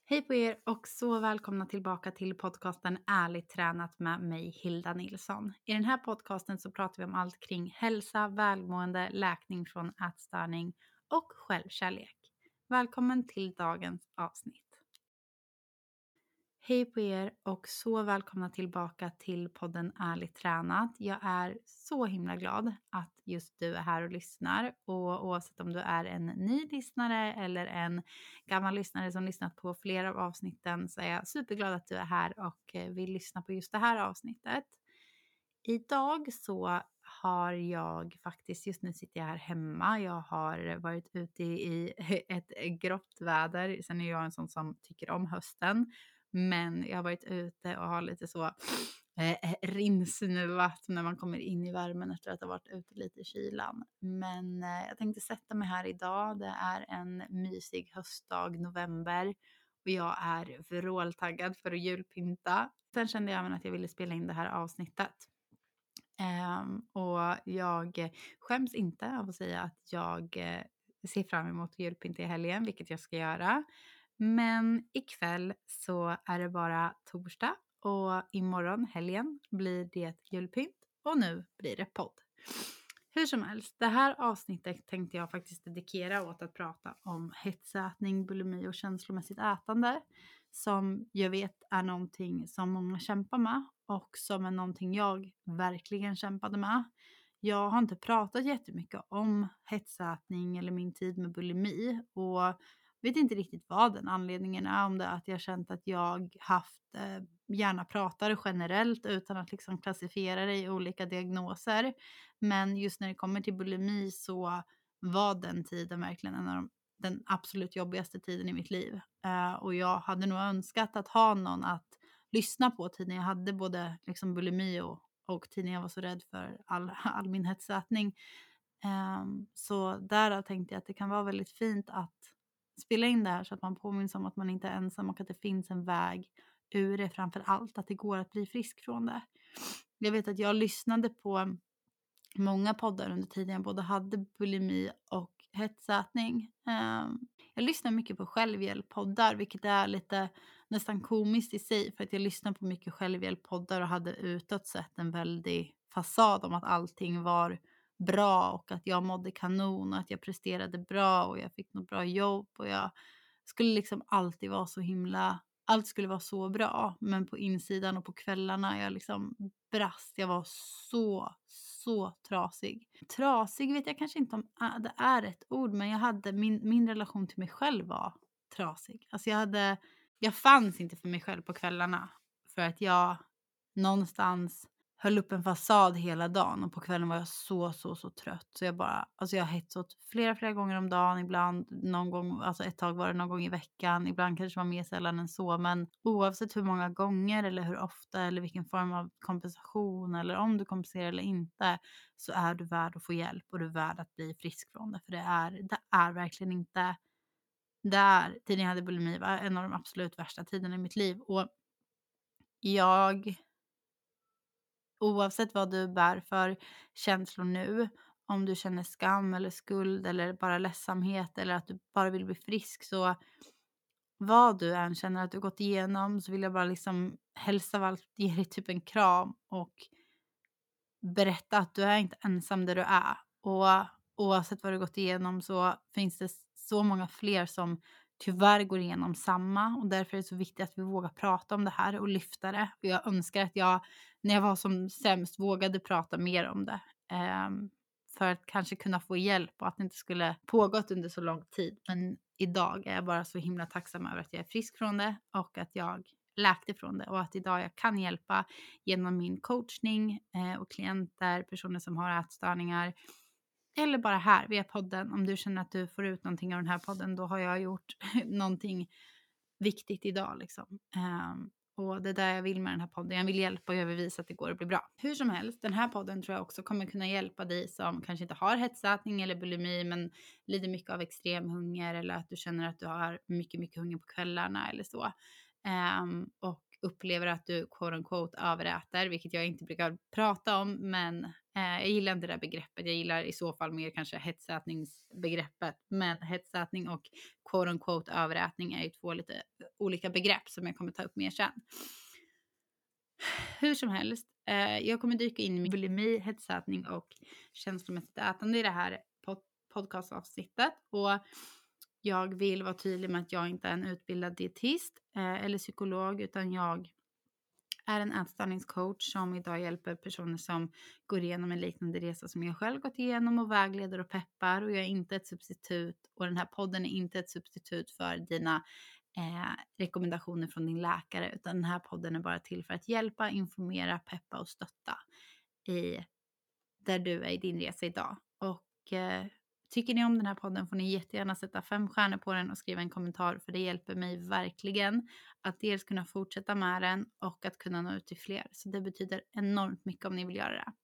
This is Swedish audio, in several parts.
Hej på er och så välkomna tillbaka till podcasten Ärligt tränat med mig Hilda Nilsson. I den här podcasten så pratar vi om allt kring hälsa, välmående, läkning från ätstörning och självkärlek. Välkommen till dagens avsnitt. Hej på er och så välkomna tillbaka till podden Ärligt tränat. Jag är så himla glad att just du är här och lyssnar. Och oavsett om du är en ny lyssnare eller en gammal lyssnare som lyssnat på flera av avsnitten så är jag superglad att du är här och vill lyssna på just det här avsnittet. Idag så har jag faktiskt, just nu sitter jag här hemma. Jag har varit ute i ett grått väder. Sen är jag en sån som tycker om hösten. Men jag har varit ute och har lite så rinsnuvat när man kommer in i värmen efter att ha varit ute lite i kylan. Men jag tänkte sätta mig här idag. Det är en mysig höstdag, november. Och jag är vråltaggad för att julpynta. Sen kände jag även att jag ville spela in det här avsnittet. Och jag skäms inte av att säga att jag ser fram emot julpynt i helgen, vilket jag ska göra. Men ikväll så är det bara torsdag och imorgon helgen blir det julpynt och nu blir det podd. Hur som helst, det här avsnittet tänkte jag faktiskt dedikera åt att prata om hetsätning, bulimi och känslomässigt ätande. Som jag vet är någonting som många kämpar med och som är någonting jag verkligen kämpade med. Jag har inte pratat jättemycket om hetsätning eller min tid med bulimi och vet inte riktigt vad den anledningen är, om det är att jag känt att jag haft gärna pratar generellt utan att liksom klassifiera det i olika diagnoser. Men just när det kommer till bulimi så var den tiden verkligen den absolut jobbigaste tiden i mitt liv. Och jag hade nog önskat att ha någon att lyssna på tiden jag hade både liksom bulimi och tiden jag var så rädd för all min hetsätning. Så därav tänkte jag att det kan vara väldigt fint att spela in det här så att man påminns om att man inte är ensam och att det finns en väg ur det, framför allt att det går att bli frisk från det. Jag vet att jag lyssnade på många poddar under tiden jag både hade bulimi och hetsätning. Jag lyssnar mycket på självhjälppoddar, vilket är lite nästan komiskt i sig, för att jag lyssnar på mycket självhjälppoddar och hade utåt sett en väldig fasad om att allting var bra och att jag mådde kanon och att jag presterade bra och jag fick något bra jobb och jag skulle liksom alltid vara så himla, allt skulle vara så bra, men på insidan och på kvällarna jag liksom brast. Jag var så trasig. Trasig vet jag kanske inte om det är ett ord, men jag hade min relation till mig själv var trasig. Alltså jag fanns inte för mig själv på kvällarna för att jag någonstans höll upp en fasad hela dagen och på kvällen var jag så trött. Så jag hetsåt flera gånger om dagen, ibland någon gång, alltså ett tag var det någon gång i veckan, ibland kanske det var mer sällan än så, men oavsett hur många gånger eller hur ofta eller vilken form av kompensation eller om du kompenserar eller inte, så är du värd att få hjälp och du är värd att bli frisk från det, för det är verkligen inte tiden jag hade bulimi var en av de absolut värsta tiderna i mitt liv. Och oavsett vad du bär för känslor nu, om du känner skam eller skuld eller bara ledsamhet eller att du bara vill bli frisk, så vad du än känner att du gått igenom, så vill jag bara liksom hälsa av allt, ge dig typ en kram och berätta att du är inte ensam där du är. Och oavsett vad du gått igenom så finns det så många fler som tyvärr går igenom samma. Och därför är det så viktigt att vi vågar prata om det här och lyfta det. Och jag önskar att jag, när jag var som sämst, vågade prata mer om det. För att kanske kunna få hjälp och att det inte skulle pågått under så lång tid. Men idag är jag bara så himla tacksam över att jag är frisk från det och att jag läkte från det. Och att idag jag kan hjälpa genom min coachning och klienter, personer som har ätstörningar. Eller bara här via podden. Om du känner att du får ut någonting av den här podden, då har jag gjort någonting viktigt idag liksom. Och det är där jag vill med den här podden. Jag vill hjälpa och jag vill visa att det går att bli bra. Hur som helst, den här podden tror jag också kommer kunna hjälpa dig som kanske inte har hetsätning eller bulimi, men lider mycket av extrem hunger, eller att du känner att du har mycket hunger på kvällarna eller så. Och upplever att du quote unquote överäter, vilket jag inte brukar prata om, men Jag gillar inte det här begreppet. Jag gillar i så fall mer kanske hetsätningsbegreppet. Men hetsätning och quote unquote överätning är ju två lite olika begrepp som jag kommer ta upp mer sen. Hur som helst, jag kommer dyka in i bulimi, hetsätning och känslomässigt ätande i det här podcastavsnittet. Och jag vill vara tydlig med att jag inte är en utbildad dietist eller psykolog, utan jag är en ätstörningscoach som idag hjälper personer som går igenom en liknande resa som jag själv gått igenom och vägleder och peppar. Och jag är inte ett substitut, och den här podden är inte ett substitut för dina rekommendationer från din läkare, utan den här podden är bara till för att hjälpa, informera, peppa och stötta där du är i din resa idag. Och tycker ni om den här podden får ni jättegärna sätta 5 stjärnor på den och skriva en kommentar, för det hjälper mig verkligen att dels kunna fortsätta med den och att kunna nå ut till fler. Så det betyder enormt mycket om ni vill göra det.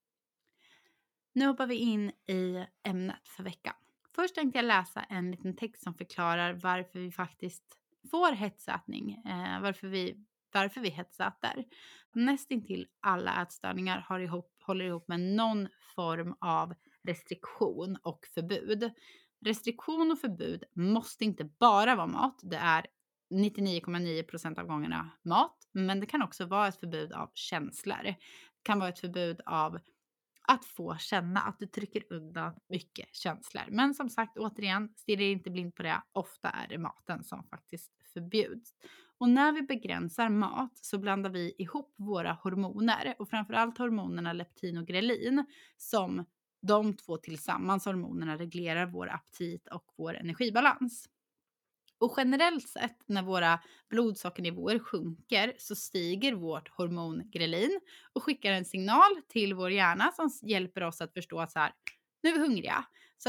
Nu hoppar vi in i ämnet för veckan. Först tänkte jag läsa en liten text som förklarar varför vi faktiskt får hetsätning, varför vi hetsäter. Nästintill alla ätstörningar håller ihop med någon form av restriktion och förbud. Restriktion och förbud måste inte bara vara mat. Det är 99,9% av gångerna mat. Men det kan också vara ett förbud av känslor. Det kan vara ett förbud av att få känna, att du trycker undan mycket känslor. Men som sagt, återigen, stirra inte blind på det. Ofta är det maten som faktiskt förbjuds. Och när vi begränsar mat så blandar vi ihop våra hormoner. Och framförallt hormonerna leptin och grelin, som de två tillsammans, hormonerna, reglerar vår aptit och vår energibalans. Och generellt sett när våra blodsockernivåer sjunker så stiger vårt hormon grelin och skickar en signal till vår hjärna som hjälper oss att förstå att så här, nu är vi hungriga.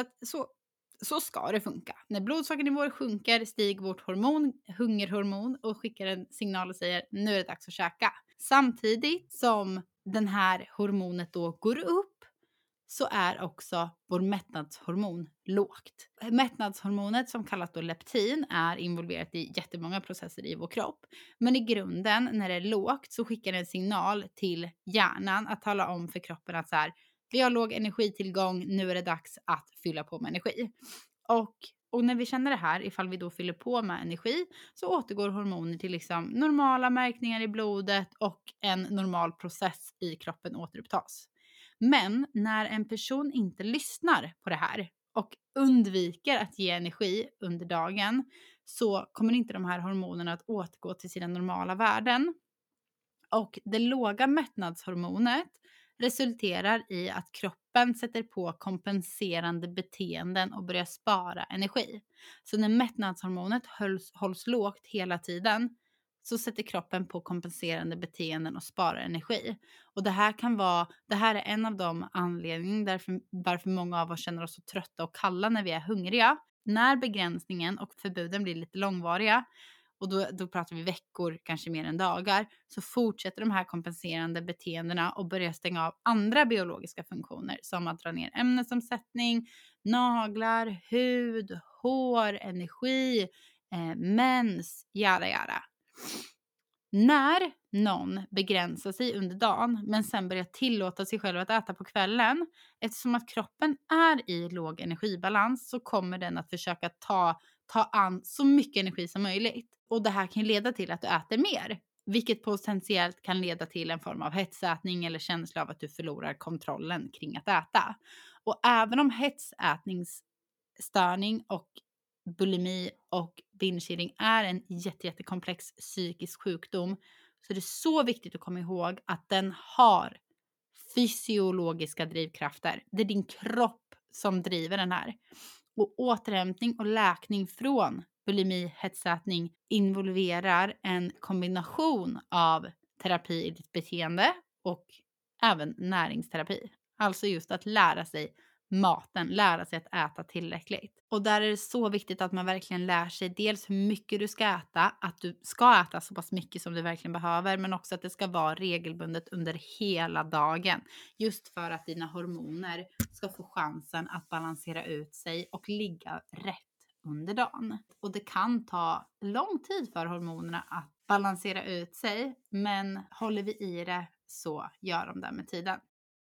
Så ska det funka. När blodsockernivåer sjunker stiger vårt hungerhormon och skickar en signal och säger nu är det dags att käka. Samtidigt som den här hormonet då går upp så är också vår mättnadshormon lågt. Mättnadshormonet, som kallas då leptin, är involverat i jättemånga processer i vår kropp. Men i grunden, när det är lågt, så skickar det en signal till hjärnan att tala om för kroppen att så här, vi har låg energitillgång, nu är det dags att fylla på med energi. Och när vi känner det här, ifall vi då fyller på med energi, så återgår hormoner till liksom normala märkningar i blodet och en normal process i kroppen återupptas. Men när en person inte lyssnar på det här och undviker att ge energi under dagen, så kommer inte de här hormonerna att återgå till sina normala värden. Och det låga mättnadshormonet resulterar i att kroppen sätter på kompenserande beteenden och börjar spara energi. Så när mättnadshormonet hålls lågt hela tiden så sätter kroppen på kompenserande beteenden och sparar energi. Och det här är en av de anledningar varför många av oss känner oss så trötta och kalla när vi är hungriga. När begränsningen och förbuden blir lite långvariga, och då pratar vi veckor, kanske mer än dagar, så fortsätter de här kompenserande beteendena och börjar stänga av andra biologiska funktioner, som att dra ner ämnesomsättning, naglar, hud, hår, energi, mens, jada. När någon begränsar sig under dagen men sen börjar tillåta sig själv att äta på kvällen, eftersom att kroppen är i låg energibalans, så kommer den att försöka ta an så mycket energi som möjligt. Och det här kan leda till att du äter mer, vilket potentiellt kan leda till en form av hetsätning eller känsla av att du förlorar kontrollen kring att äta. Och även om hetsätningsstörning och bulimi och binge-eating är en jättekomplex psykisk sjukdom, så är det så viktigt att komma ihåg att den har fysiologiska drivkrafter. Det är din kropp som driver den här. Och återhämtning och läkning från bulimi, hetsätning involverar en kombination av terapi i ditt beteende och även näringsterapi. Alltså just att lära sig maten, lära sig att äta tillräckligt. Och där är det så viktigt att man verkligen lär sig dels hur mycket du ska äta, att du ska äta så pass mycket som du verkligen behöver, men också att det ska vara regelbundet under hela dagen. Just för att dina hormoner ska få chansen att balansera ut sig och ligga rätt under dagen. Och det kan ta lång tid för hormonerna att balansera ut sig, men håller vi i det så gör de det med tiden.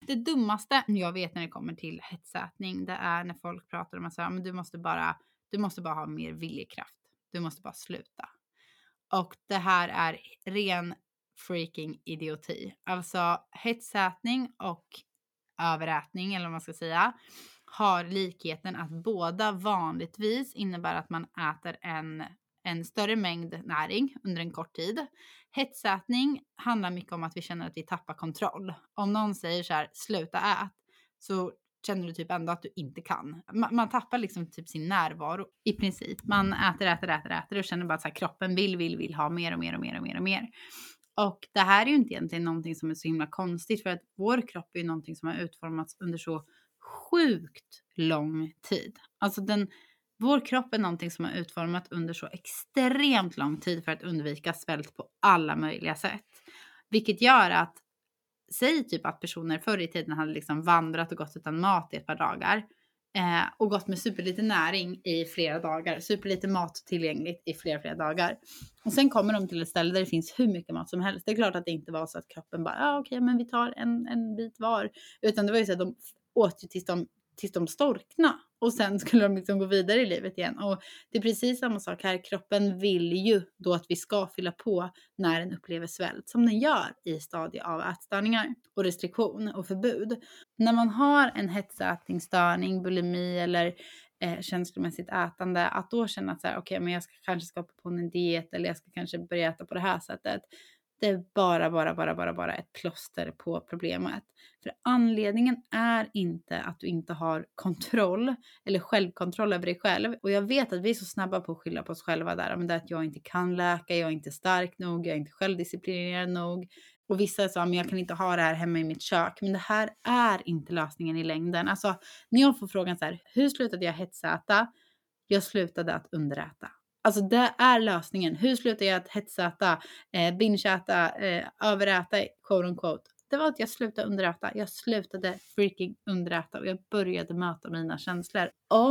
Det dummaste jag vet när det kommer till hetsätning, det är när folk pratar om att säga, men du måste bara ha mer viljekraft. Du måste bara sluta. Och det här är ren freaking idioti. Alltså hetsätning och överätning, eller vad man ska säga, har likheten att båda vanligtvis innebär att man äter en större mängd näring under en kort tid. Hetsätning handlar mycket om att vi känner att vi tappar kontroll. Om någon säger så här, sluta ät, så känner du typ ändå att du inte kan. Man tappar liksom typ sin närvaro i princip. Man äter och känner bara att så här, kroppen vill ha mer och mer och mer och mer och mer. Och det här är ju inte egentligen någonting som är så himla konstigt, för att vår kropp är ju någonting som har utformats under så sjukt lång tid. Alltså vår kropp är någonting som har utformats under så extremt lång tid för att undvika svält på alla möjliga sätt. Vilket gör att, säg typ att personer förr i tiden hade liksom vandrat och gått utan mat i ett par dagar. Och gått med superlite näring i flera dagar. Superlite mat tillgängligt i flera dagar. Och sen kommer de till ett ställe där det finns hur mycket mat som helst. Det är klart att det inte var så att kroppen bara, okej, men vi tar en bit var. Utan det var ju så att de åt ju tills de storkna. Och sen skulle de liksom gå vidare i livet igen. Och det är precis samma sak här. Kroppen vill ju då att vi ska fylla på när den upplever svält. Som den gör i stadier av ätstörningar och restriktion och förbud. När man har en hetsätningsstörning, bulimi eller känslomässigt ätande. Att då känna att så här, okej, men jag kanske ska på en diet. Eller jag ska kanske börja äta på det här sättet. Det är bara ett plåster på problemet. För anledningen är inte att du inte har kontroll eller självkontroll över dig själv. Och jag vet att vi är så snabba på att skylla på oss själva där. Men det är att jag inte kan läka, jag är inte stark nog, jag är inte självdisciplinerad nog. Och vissa sa, men jag kan inte ha det här hemma i mitt kök. Men det här är inte lösningen i längden. Alltså, när jag får frågan så här, hur slutade jag hetsäta? Jag slutade att underäta. Alltså det är lösningen. Hur slutar jag att hetsäta, bingeäta, överäta, quote unquote. Det var att jag slutade underäta. Jag slutade freaking underäta och jag började möta mina känslor.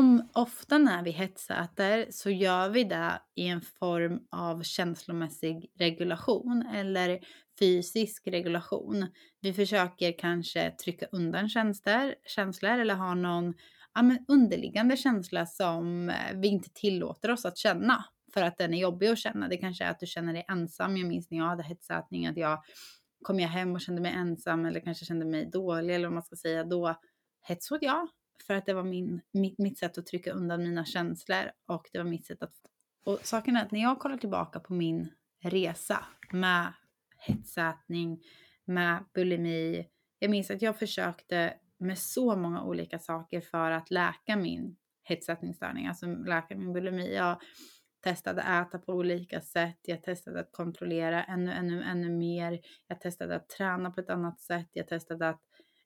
Ofta när vi hetsäter så gör vi det i en form av känslomässig regulation eller fysisk regulation. Vi försöker kanske trycka undan känslor eller ha någon underliggande känsla som vi inte tillåter oss att känna. För att den är jobbig att känna. Det kanske är att du känner dig ensam. Jag minns när jag hade hetsätning att kom hem och kände mig ensam. Eller kanske kände mig dålig. Eller vad man ska säga. Då hetsåt jag. För att det var mitt sätt att trycka undan mina känslor. Och det var mitt sätt att... Och saken är att när jag kollar tillbaka på min resa med hetsätning, med bulimi. Jag minns att jag försökte med så många olika saker för att läka min hetsätningsstörning, alltså läka min bulimi. Jag testade äta på olika sätt, jag testade att kontrollera ännu mer, jag testade att träna på ett annat sätt, jag testade att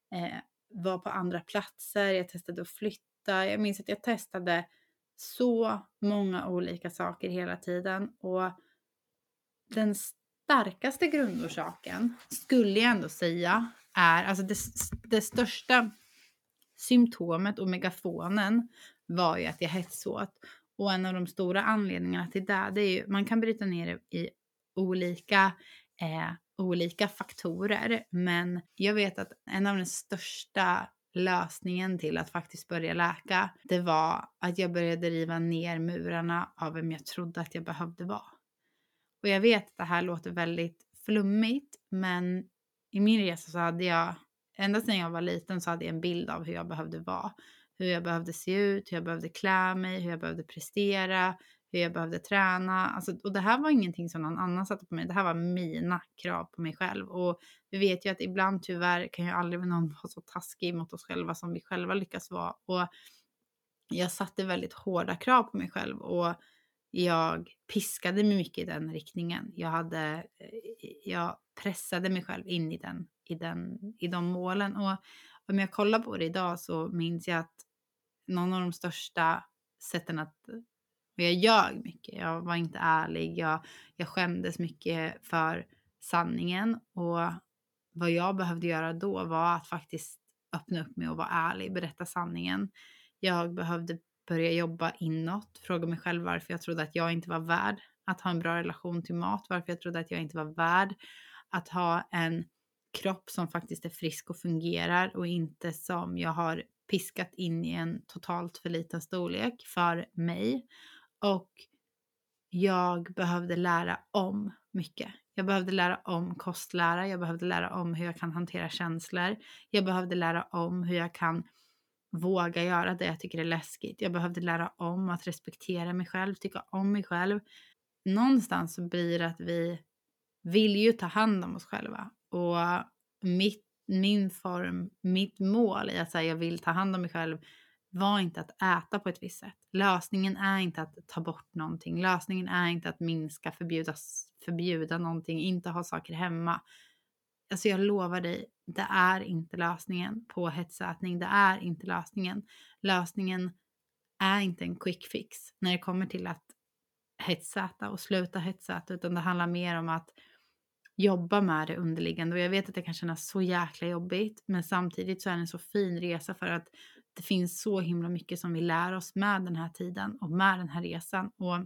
vara på andra platser, jag testade att flytta. Jag minns att jag testade så många olika saker hela tiden, och den starkaste grundorsaken skulle jag ändå säga är, alltså det största symptomet och megafonen var ju att jag hetsåt. Och en av de stora anledningarna till det är ju, man kan bryta ner det i olika faktorer. Men jag vet att en av den största lösningen till att faktiskt börja läka, det var att jag började riva ner murarna av vem jag trodde att jag behövde vara. Och jag vet att det här låter väldigt flummigt, men i min resa så hade jag, ända sedan jag var liten så hade jag en bild av hur jag behövde vara. Hur jag behövde se ut, hur jag behövde klä mig, hur jag behövde prestera, hur jag behövde träna. Alltså, och det här var ingenting som någon annan satte på mig. Det här var mina krav på mig själv. Och vi vet ju att ibland tyvärr kan ju aldrig någon vara så taskig mot oss själva som vi själva lyckas vara. Och jag satte väldigt hårda krav på mig själv, och jag piskade mig mycket i den riktningen. Jag pressade mig själv in i de målen. Och om jag kollar på det idag så minns jag att någon av de största sätten att... Och jag ljög mycket. Jag var inte ärlig. Jag skämdes mycket för sanningen. Och vad jag behövde göra då var att faktiskt öppna upp mig och vara ärlig. Berätta sanningen. Jag behövde börja jobba inåt. Fråga mig själv varför jag trodde att jag inte var värd att ha en bra relation till mat. Varför jag trodde att jag inte var värd att ha en kropp som faktiskt är frisk och fungerar och inte som jag har piskat in i en totalt för liten storlek för mig. Och jag behövde lära om mycket. Jag behövde lära om kostlära, jag behövde lära om hur jag kan hantera känslor. Jag behövde lära om hur jag kan våga göra det jag tycker är läskigt. Jag behövde lära om att respektera mig själv, tycka om mig själv. Någonstans så blir det att vi vill ju ta hand om oss själva. Och mitt mål i att säga jag vill ta hand om mig själv var inte att äta på ett visst sätt. Lösningen är inte att ta bort någonting. Lösningen är inte att minska, förbjuda någonting, inte ha saker hemma. Alltså jag lovar dig, det är inte lösningen på hetsätning. Det är inte lösningen. Lösningen är inte en quick fix när det kommer till att hetsäta och sluta hetsäta, utan det handlar mer om att jobba med det underliggande. Och jag vet att det kan kännas så jäkla jobbigt, men samtidigt så är det en så fin resa för att det finns så himla mycket som vi lär oss med den här tiden och med den här resan. Och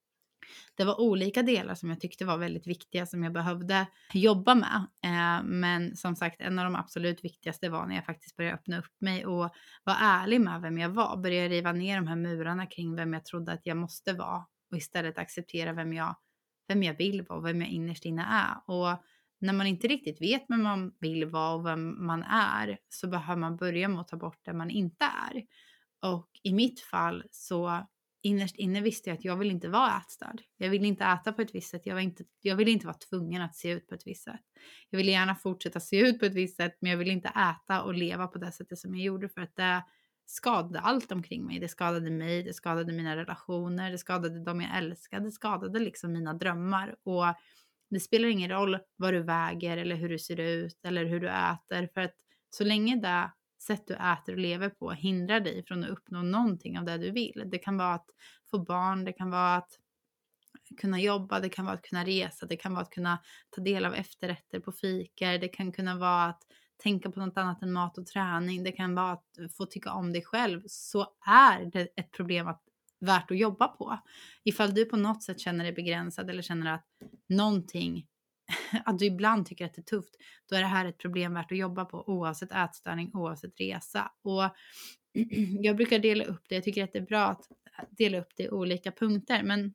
det var olika delar som jag tyckte var väldigt viktiga som jag behövde jobba med. Men som sagt, en av de absolut viktigaste var när jag faktiskt började öppna upp mig och vara ärlig med vem jag var. Började riva ner de här murarna kring vem jag trodde att jag måste vara och istället acceptera vem jag vill vara och vem jag innerst inne är. Och när man inte riktigt vet vem man vill vara och vem man är så behöver man börja med att ta bort det man inte är. Och i mitt fall så innerst inne visste jag att jag vill inte vara ätstörd. Jag vill inte äta på ett visst sätt. Jag vill inte vara tvungen att se ut på ett visst sätt. Jag vill gärna fortsätta se ut på ett visst sätt, men jag vill inte äta och leva på det sättet som jag gjorde, för att det skadade allt omkring mig. Det skadade mig, det skadade mina relationer, det skadade de jag älskade, det skadade liksom mina drömmar. Och det spelar ingen roll vad du väger eller hur du ser ut eller hur du äter, för att så länge det sätt du äter och lever på hindrar dig från att uppnå någonting av det du vill. Det kan vara att få barn, det kan vara att kunna jobba, det kan vara att kunna resa, det kan vara att kunna ta del av efterrätter på fikor, det kan kunna vara att tänka på något annat än mat och träning, det kan vara att få tycka om dig själv, så är det ett problem värt att jobba på. Ifall du på något sätt känner dig begränsad eller känner att någonting, att du ibland tycker att det är tufft, då är det här ett problem värt att jobba på, oavsett ätstörning, oavsett resa. Och jag brukar dela upp det, jag tycker att det är bra att dela upp det i olika punkter, men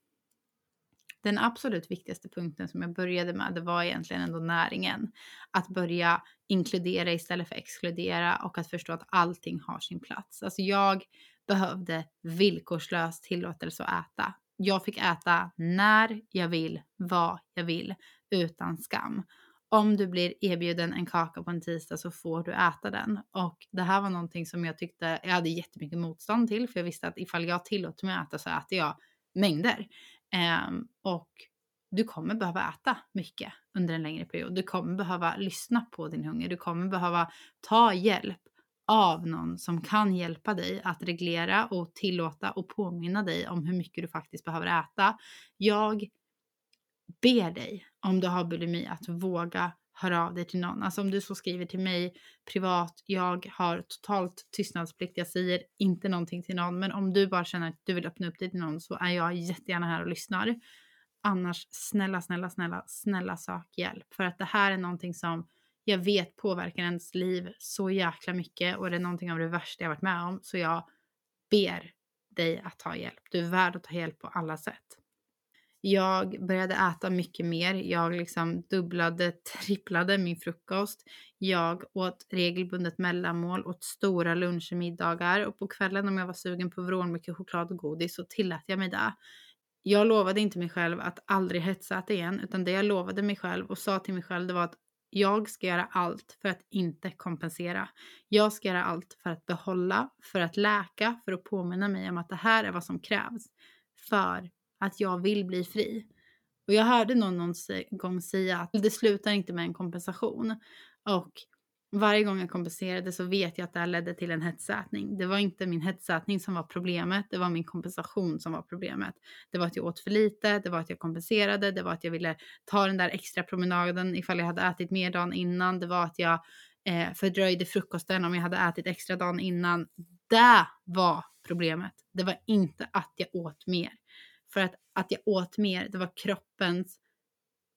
den absolut viktigaste punkten som jag började med, det var egentligen ändå näringen. Att börja inkludera istället för exkludera och att förstå att allting har sin plats. Alltså jag behövde villkorslös tillåtelse att äta. Jag fick äta när jag vill, vad jag vill, utan skam. Om du blir erbjuden en kaka på en tisdag så får du äta den. Och det här var någonting som jag tyckte jag hade jättemycket motstånd till. För jag visste att ifall jag tillåter mig att äta så äter jag mängder. Och du kommer behöva äta mycket under en längre period. Du kommer behöva lyssna på din hunger. Du kommer behöva ta hjälp av någon som kan hjälpa dig att reglera och tillåta och påminna dig om hur mycket du faktiskt behöver äta. Jag ber dig, om du har bulimi, att våga höra av dig till någon. Alltså om du så skriver till mig privat, jag har totalt tystnadsplikt, jag säger inte någonting till någon, men om du bara känner att du vill öppna upp dig till någon så är jag jättegärna här och lyssnar. Annars snälla sök hjälp, för att det här är någonting som jag vet påverkar ens liv så jäkla mycket och det är någonting av det värsta jag varit med om, så jag ber dig att ta hjälp. Du är värd att ta hjälp på alla sätt. Jag började äta mycket mer. Jag liksom tripplade min frukost. Jag åt regelbundet mellanmål, åt stora luncher, middagar. Och på kvällen om jag var sugen på vrålmycket choklad och godis så tillät jag mig det. Jag lovade inte mig själv att aldrig hetsäta igen. Utan det jag lovade mig själv och sa till mig själv, det var att jag ska göra allt för att inte kompensera. Jag ska göra allt för att behålla, för att läka, för att påminna mig om att det här är vad som krävs för att jag vill bli fri. Och jag hörde någon gång säga att det slutar inte med en kompensation. Och varje gång jag kompenserade så vet jag att det här ledde till en hetsätning. Det var inte min hetsätning som var problemet, det var min kompensation som var problemet. Det var att jag åt för lite, det var att jag kompenserade, det var att jag ville ta den där extra promenaden ifall jag hade ätit mer dagen innan. Det var att jag fördröjde frukosten om jag hade ätit extra dagen innan. Det var problemet. Det var inte att jag åt mer. För att jag åt mer, det var kroppens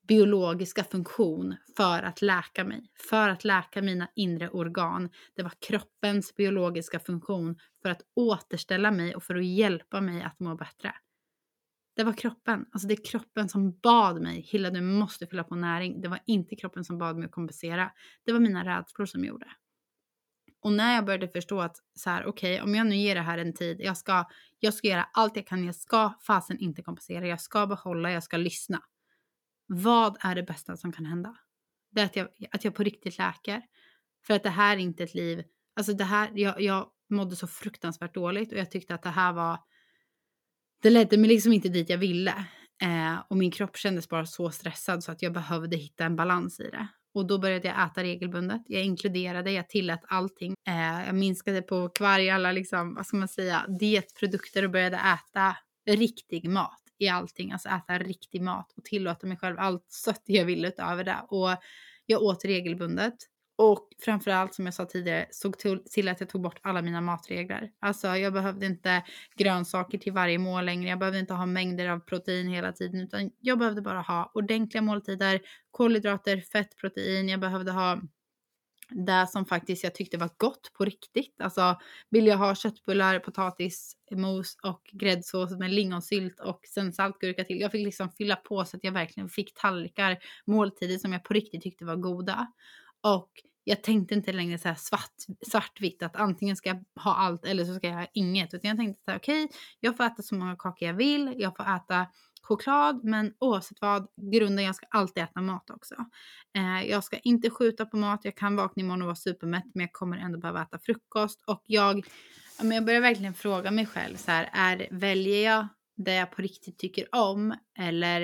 biologiska funktion för att läka mig. För att läka mina inre organ. Det var kroppens biologiska funktion för att återställa mig och för att hjälpa mig att må bättre. Det var kroppen. Alltså det är kroppen som bad mig. Hilla, du måste fylla på näring. Det var inte kroppen som bad mig att kompensera. Det var mina rädslor som gjorde. Och när jag började förstå att så här, okej, om jag nu ger det här en tid. Jag ska göra allt jag kan. Jag ska fasen inte kompensera. Jag ska behålla. Jag ska lyssna. Vad är det bästa som kan hända? Det är att jag på riktigt läker. För att det här är inte ett liv. Alltså det här, jag mådde så fruktansvärt dåligt. Och jag tyckte att det här var. Det ledde mig liksom inte dit jag ville. Och min kropp kändes bara så stressad så att jag behövde hitta en balans i det. Och då började jag äta regelbundet. Jag inkluderade, jag tillät allting. Jag minskade på kvarg alla liksom, vad ska man säga, dietprodukter och började äta riktig mat i allting. Alltså äta riktig mat och tillåta mig själv allt sött jag ville utöver det. Och jag åt regelbundet. Och framförallt som jag sa tidigare såg till att jag tog bort alla mina matregler. Alltså jag behövde inte grönsaker till varje mål längre. Jag behövde inte ha mängder av protein hela tiden. Utan jag behövde bara ha ordentliga måltider. Kolhydrater, fett, protein. Jag behövde ha det som faktiskt jag tyckte var gott på riktigt. Alltså vill jag ha köttbullar, potatismos och gräddsås med lingonsylt och sen saltgurka till. Jag fick liksom fylla på så att jag verkligen fick tallrikar, måltider som jag på riktigt tyckte var goda. Och jag tänkte inte längre så här svartvitt att antingen ska jag ha allt eller så ska jag ha inget. Utan jag tänkte så här, okej, jag får äta så många kakor jag vill. Jag får äta choklad, men oavsett vad, grunden, jag ska alltid äta mat också. Jag ska inte skjuta på mat. Jag kan vakna imorgon och vara supermätt, men jag kommer ändå behöva äta frukost. Och jag börjar verkligen fråga mig själv så här, väljer jag det jag på riktigt tycker om eller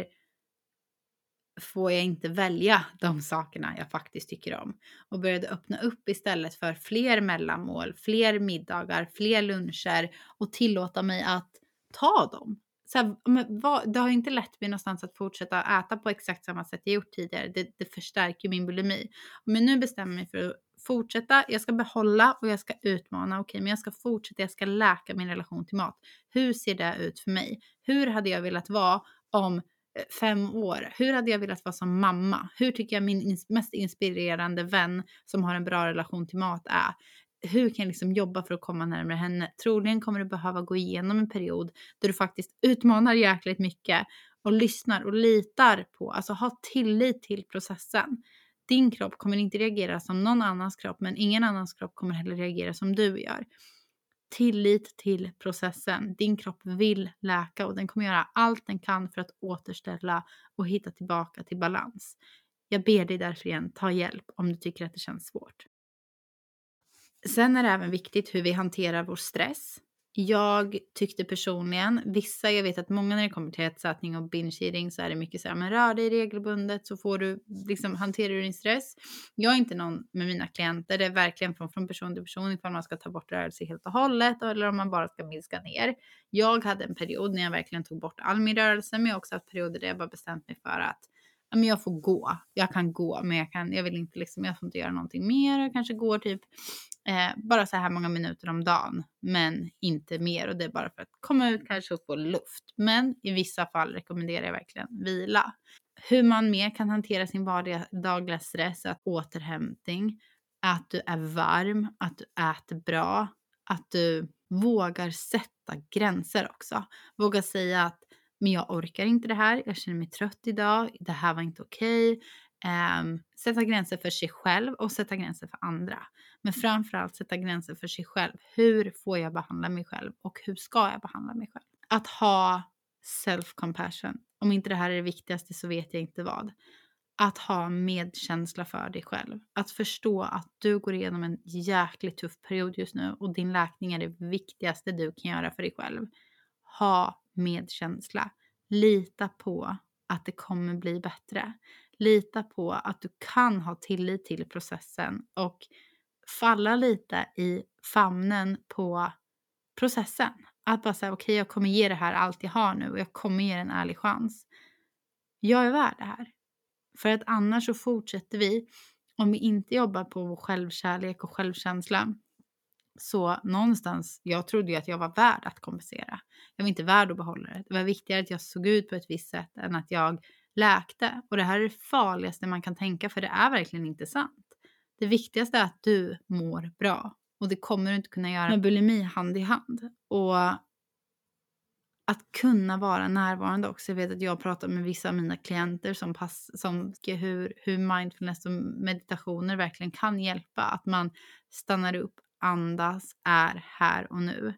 får jag inte välja de sakerna jag faktiskt tycker om? Och började öppna upp istället för fler mellanmål, fler middagar, fler luncher och tillåta mig att ta dem. Så här, det har inte lett mig någonstans att fortsätta äta på exakt samma sätt jag gjort tidigare. Det förstärker min bulimi. Men nu bestämmer jag mig för att fortsätta. Jag ska behålla och jag ska utmana. Okej, men jag ska fortsätta. Jag ska läka min relation till mat. Hur ser det ut för mig? Hur hade jag velat vara om 5 år? Hur hade jag velat vara som mamma? Hur tycker jag min mest inspirerande vän som har en bra relation till mat är? Hur kan jag liksom jobba för att komma närmare henne? Troligen kommer du behöva gå igenom en period där du faktiskt utmanar jäkligt mycket och lyssnar och litar på, alltså ha tillit till processen. Din kropp kommer inte reagera som någon annans kropp, men ingen annans kropp kommer heller reagera som du gör. Tillit till processen. Din kropp vill läka och den kommer göra allt den kan för att återställa och hitta tillbaka till balans. Jag ber dig därför igen, ta hjälp om du tycker att det känns svårt. Sen är det även viktigt hur vi hanterar vår stress. Jag tyckte personligen, jag vet att många när det kommer till ätstörning och binge eating så är det mycket så här, men rör dig regelbundet så får du liksom, hanterar du din stress. Jag är inte någon med mina klienter, det är verkligen från person till person ifall man ska ta bort rörelse helt och hållet eller om man bara ska minska ner. Jag hade en period när jag verkligen tog bort all min rörelse, men jag har också haft perioder där jag bara bestämt mig för att men jag får gå. Jag kan gå, men jag vill inte liksom, jag får inte göra någonting mer. Jag kanske går typ bara så här många minuter om dagen, men inte mer. Och det är bara för att komma ut kanske och få luft. Men i vissa fall rekommenderar jag verkligen vila. Hur man mer kan hantera sin vardagliga stress, att återhämtning, att du är varm, att du äter bra, att du vågar sätta gränser också. Våga säga att men jag orkar inte det här, jag känner mig trött idag, det här var inte okej. Sätta gränser för sig själv och sätta gränser för andra. Men framförallt sätta gränser för sig själv. Hur får jag behandla mig själv och hur ska jag behandla mig själv? Att ha self-compassion. Om inte det här är det viktigaste så vet jag inte vad. Att ha medkänsla för dig själv. Att förstå att du går igenom en jäkligt tuff period just nu och din läkning är det viktigaste du kan göra för dig själv. Ha medkänsla. Lita på att det kommer bli bättre. Lita på att du kan ha tillit till processen och falla lite i famnen på processen. Att bara säga okej, jag kommer ge det här allt jag har nu och jag kommer ge en ärlig chans. Jag är värd det här. För att annars så fortsätter vi, om vi inte jobbar på vår självkärlek och självkänsla. Så någonstans, jag trodde ju att jag var värd att kompensera. Jag var inte värd att behålla det. Det var viktigare att jag såg ut på ett visst sätt än att jag läkte. Och det här är det farligaste man kan tänka, för det är verkligen inte sant. Det viktigaste är att du mår bra. Och det kommer du inte kunna göra med bulimi hand i hand. Och att kunna vara närvarande också. Jag vet att jag pratar med vissa av mina klienter som hur mindfulness och meditationer verkligen kan hjälpa. Att man stannar upp, andas, är här och nu.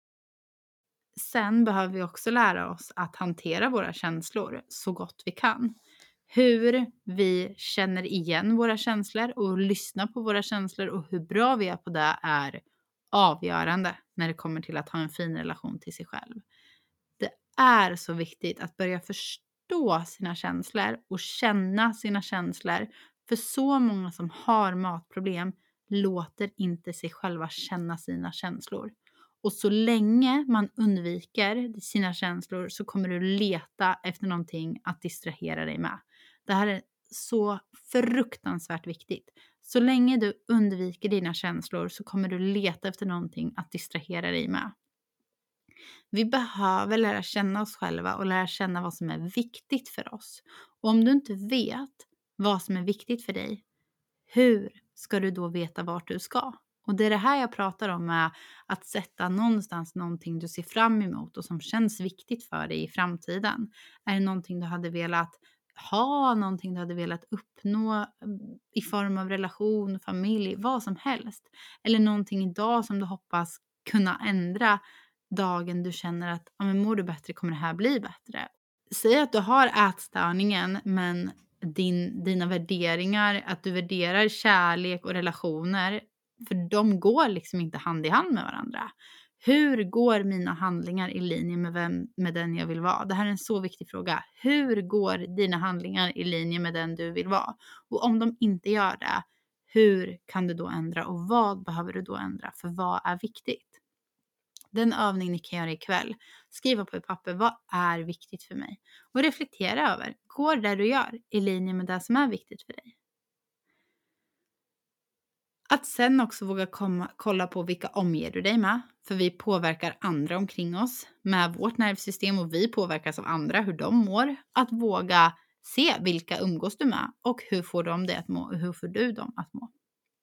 Sen behöver vi också lära oss att hantera våra känslor så gott vi kan. Hur vi känner igen våra känslor och lyssnar på våra känslor och hur bra vi är på det är avgörande när det kommer till att ha en fin relation till sig själv. Det är så viktigt att börja förstå sina känslor och känna sina känslor. För så många som har matproblem låter inte sig själva känna sina känslor. Och så länge man undviker sina känslor så kommer du leta efter någonting att distrahera dig med. Det här är så fruktansvärt viktigt. Så länge du undviker dina känslor så kommer du leta efter någonting att distrahera dig med. Vi behöver lära känna oss själva och lära känna vad som är viktigt för oss. Och om du inte vet vad som är viktigt för dig, hur ska du då veta vart du ska? Och det är det här jag pratar om, med att sätta någonstans någonting du ser fram emot och som känns viktigt för dig i framtiden. Är det någonting du hade velat ha, någonting du hade velat uppnå i form av relation, familj, vad som helst. Eller någonting idag som du hoppas kunna ändra dagen du känner att men mår du bättre kommer det här bli bättre. Säg att du har ätstörningen men dina värderingar, att du värderar kärlek och relationer, för de går liksom inte hand i hand med varandra. Hur går mina handlingar i linje med den jag vill vara? Det här är en så viktig fråga. Hur går dina handlingar i linje med den du vill vara? Och om de inte gör det, hur kan du då ändra? Och vad behöver du då ändra? För vad är viktigt? Den övning ni kan göra ikväll. Skriva på ett papper, vad är viktigt för mig? Och reflektera över, går det du gör i linje med det som är viktigt för dig? Att sen också våga kolla på vilka omger du dig med. För vi påverkar andra omkring oss med vårt nervsystem och vi påverkas av andra, hur de mår. Att våga se vilka umgås du med och hur får de det att må och hur får du dem att må.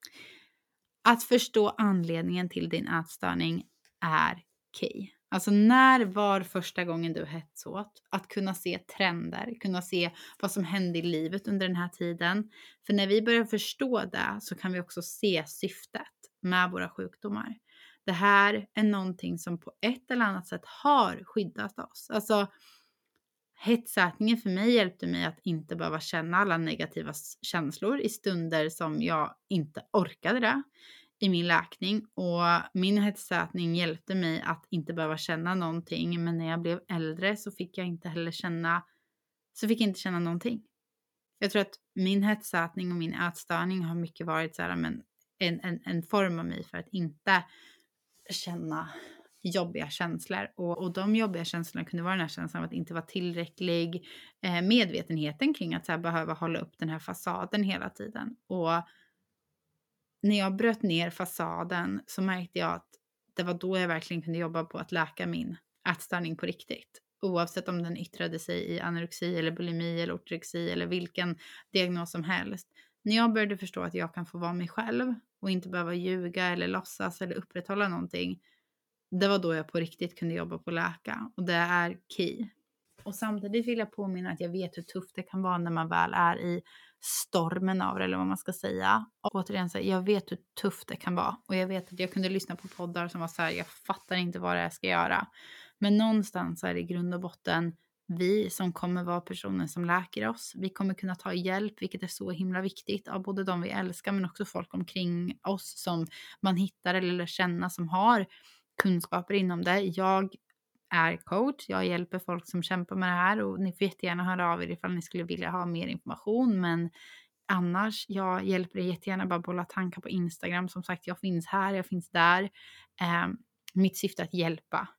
Att förstå anledningen till din ätstörning är key. Alltså när var första gången du hetsåt? Att kunna se trender, kunna se vad som hände i livet under den här tiden. För när vi börjar förstå det så kan vi också se syftet med våra sjukdomar. Det här är någonting som på ett eller annat sätt har skyddat oss. Alltså hetsätningen för mig hjälpte mig att inte behöva känna alla negativa känslor i stunder som jag inte orkade det i min läkning. Och min hetsätning hjälpte mig att inte behöva känna någonting. Men när jag blev äldre så fick jag inte heller känna någonting. Jag tror att min hetsätning och min ätstörning har mycket varit så här, men en form av mig för att inte känna jobbiga känslor. Och de jobbiga känslorna kunde vara den här känslan av att inte vara tillräcklig. Medvetenheten kring att så här, behöva hålla upp den här fasaden hela tiden. Och när jag bröt ner fasaden så märkte jag att det var då jag verkligen kunde jobba på att läka min ätstörning på riktigt. Oavsett om den yttrade sig i anorexi eller bulimi eller ortorexi eller vilken diagnos som helst. När jag började förstå att jag kan få vara mig själv och inte behöva ljuga eller låtsas eller upprätthålla någonting. Det var då jag på riktigt kunde jobba på att läka. Och det är key. Och samtidigt vill jag påminna att jag vet hur tufft det kan vara när man väl är i stormen av det, eller vad man ska säga. Och återigen, så jag vet hur tufft det kan vara. Och jag vet att jag kunde lyssna på poddar som var så här, jag fattar inte vad det är jag ska göra. Men någonstans är det i grund och botten vi som kommer vara personer som läker oss. Vi kommer kunna ta hjälp, vilket är så himla viktigt, av både de vi älskar men också folk omkring oss som man hittar eller lär känna som har kunskaper inom det. Jag är coach, jag hjälper folk som kämpar med det här och ni får jättegärna höra av er ifall ni skulle vilja ha mer information, men annars, jag hjälper er jättegärna, bara bolla tankar på Instagram. Som sagt, jag finns här, jag finns där. Mitt syfte är att hjälpa.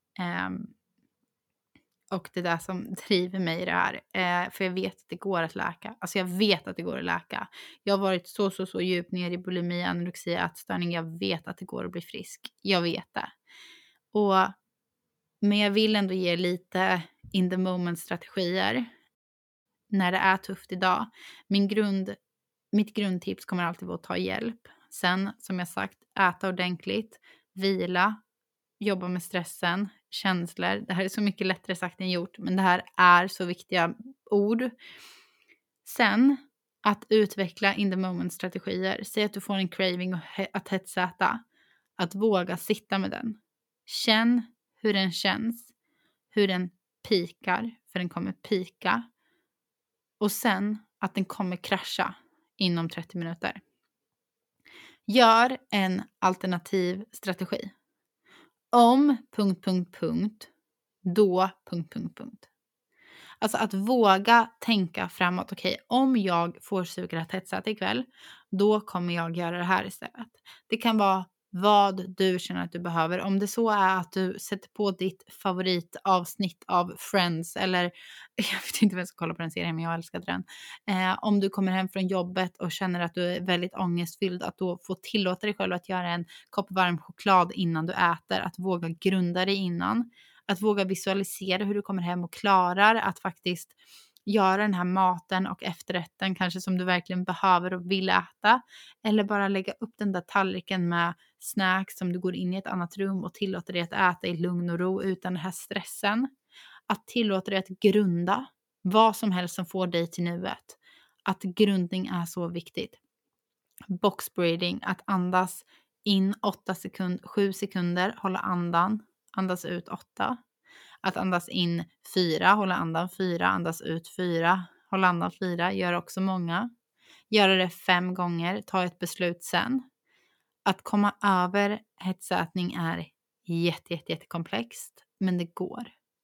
Och det där som driver mig i det här. För jag vet att det går att läka. Alltså jag vet att det går att läka. Jag har varit så djupt ner i bulimi, anorexi, ätstörning. Jag vet att det går att bli frisk. Jag vet det. Men jag vill ändå ge lite in the moment strategier. när det är tufft idag. Mitt grundtips kommer alltid vara att ta hjälp. Sen, som jag sagt, äta ordentligt, vila, jobba med stressen, känslor. Det här är så mycket lättare sagt än gjort, men det här är så viktiga ord. Sen, att utveckla in the moment-strategier. Säg att du får en craving att hetsäta. Att våga sitta med den. Känn hur den känns. Hur den pikar, för den kommer pika. Och sen att den kommer krascha inom 30 minuter. Gör en alternativ strategi. Om ... då ... Alltså att våga tänka framåt. Okej, om jag får suga att hetsäta ikväll, då kommer jag göra det här istället. Det kan vara vad du känner att du behöver. Om det så är att du sätter på ditt favoritavsnitt av Friends, eller jag vet inte vem som kollar på den serien, men jag älskade den. Om du kommer hem från jobbet och känner att du är väldigt ångestfylld, att då få tillåta dig själv att göra en kopp varm choklad innan du äter. Att våga grunda dig innan. Att våga visualisera hur du kommer hem och klarar att faktiskt göra den här maten och efterrätten kanske som du verkligen behöver och vill äta. Eller bara lägga upp den där tallriken med snacks som du går in i ett annat rum och tillåter dig att äta i lugn och ro utan den här stressen. Att tillåta dig att grunda vad som helst som får dig till nuet. Att grundning är så viktigt. Box breathing, att andas in 7 sekunder, hålla andan. Andas ut 8. Att andas in 4, hålla andan 4, andas ut 4, hålla andan 4. Gör också många. Göra det 5 gånger, ta ett beslut sen. Att komma över hetsätning är jättekomplext, men det går.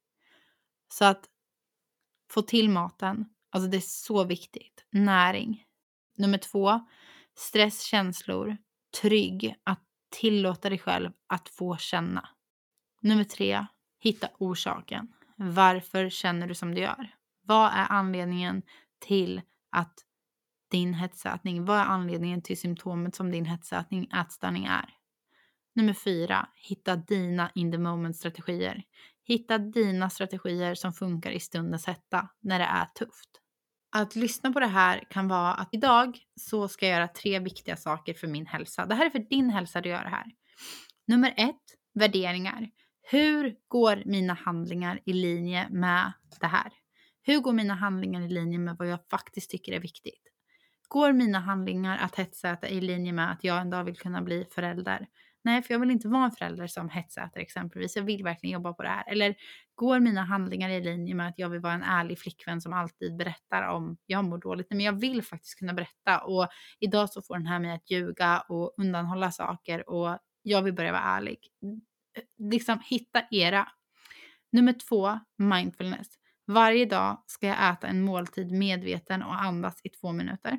Så att få till maten, alltså det är så viktigt. Näring. Nummer 2, stress, känslor, trygg, att tillåta dig själv att få känna. Nummer 3, hitta orsaken. Varför känner du som du gör? Vad är anledningen till att din hetsätning, vad är anledningen till symptomet som din hetsätning, ätstörning är? Nummer 4, hitta dina in the moment strategier. Hitta dina strategier som funkar i stundens hetta, när det är tufft. Att lyssna på det här kan vara att idag så ska jag göra 3 viktiga saker för min hälsa. Det här är för din hälsa du gör det här. Nummer 1, värderingar. Hur går mina handlingar i linje med det här? Hur går mina handlingar i linje med vad jag faktiskt tycker är viktigt? Går mina handlingar att hetsäta i linje med att jag en dag vill kunna bli förälder? Nej, för jag vill inte vara en förälder som hetsäter exempelvis. Jag vill verkligen jobba på det här. Eller går mina handlingar i linje med att jag vill vara en ärlig flickvän som alltid berättar om jag mår dåligt? Men jag vill faktiskt kunna berätta. Och idag så får den här mig att ljuga och undanhålla saker. Och jag vill börja vara ärlig. Liksom hitta era. Nummer 2, mindfulness. Varje dag ska jag äta en måltid medveten och andas i 2 minuter.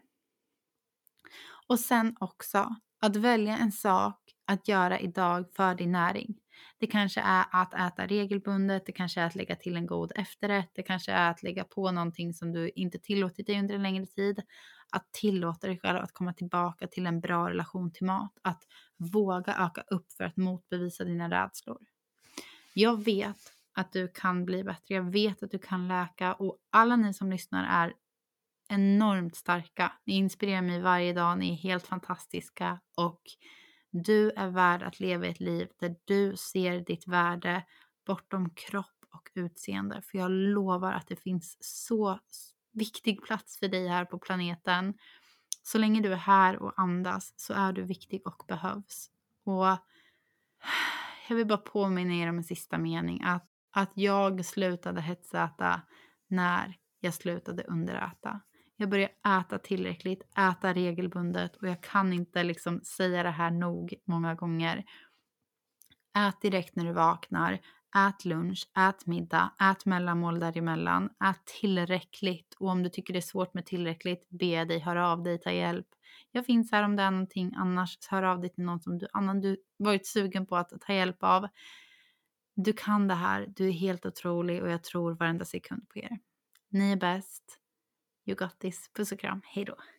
Och sen också att välja en sak att göra idag för din näring. Det kanske är att äta regelbundet, det kanske är att lägga till en god efterrätt, det kanske är att lägga på någonting som du inte tillåtit dig under en längre tid. Att tillåta dig själv att komma tillbaka till en bra relation till mat. Att våga öka upp för att motbevisa dina rädslor. Jag vet att du kan bli bättre, jag vet att du kan läka och alla ni som lyssnar är enormt starka. Ni inspirerar mig varje dag, ni är helt fantastiska och du är värd att leva ett liv där du ser ditt värde bortom kropp och utseende. För jag lovar att det finns så viktig plats för dig här på planeten. Så länge du är här och andas så är du viktig och behövs. Och jag vill bara påminna er om en sista mening. Att jag slutade hetsäta när jag slutade underäta. Jag började äta tillräckligt, äta regelbundet och jag kan inte liksom säga det här nog många gånger. Ät direkt när du vaknar, ät lunch, ät middag, ät mellanmål däremellan, ät tillräckligt och om du tycker det är svårt med tillräckligt, be dig, hör av dig, ta hjälp. Jag finns här om det är någonting annars, hör av dig till någon som du varit sugen på att ta hjälp av. Du kan det här, du är helt otrolig och jag tror varenda sekund på er. Ni är bäst. You got this. Puss och kram. Hej då.